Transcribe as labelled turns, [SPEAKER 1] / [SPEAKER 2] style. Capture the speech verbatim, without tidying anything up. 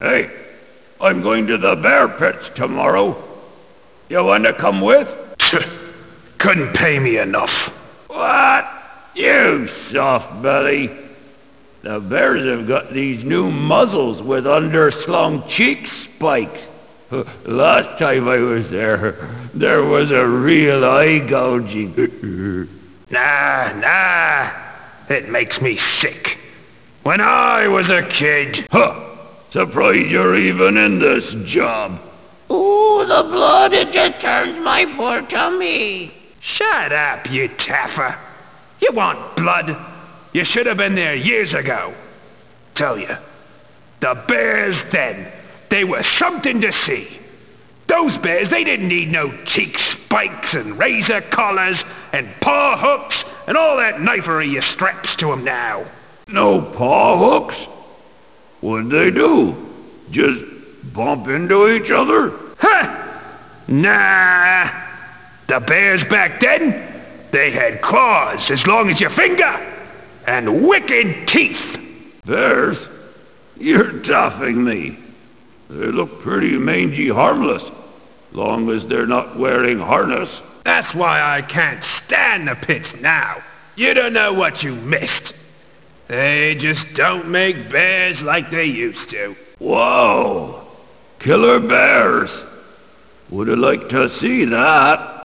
[SPEAKER 1] Hey, I'm going to the bear pits tomorrow. You want to come with?
[SPEAKER 2] Couldn't pay me enough.
[SPEAKER 1] What? You soft belly. The bears have got these new muzzles with underslung cheek spikes. Last time I was there, there was a real eye gouging.
[SPEAKER 2] Nah, nah. It makes me sick. When I was a kid...
[SPEAKER 1] Huh! Surprised you're even in this job.
[SPEAKER 3] Ooh, the blood, it just turns my poor tummy.
[SPEAKER 2] Shut up, you taffer. You want blood? You should have been there years ago. Tell you, the bears then, they were something to see. Those bears, they didn't need no cheek spikes and razor collars and paw hooks and all that knifery you straps to them now.
[SPEAKER 1] No paw hooks? What'd they do? Just bump into each other?
[SPEAKER 2] Huh! Nah. The bears back then, they had claws as long as your finger and wicked teeth.
[SPEAKER 1] Bears? You're toughing me. They look pretty mangy harmless, long as they're not wearing harness.
[SPEAKER 2] That's why I can't stand the pits now. You don't know what you missed. They just don't make bears like they used to.
[SPEAKER 1] Whoa! Killer bears! Would have liked to see that.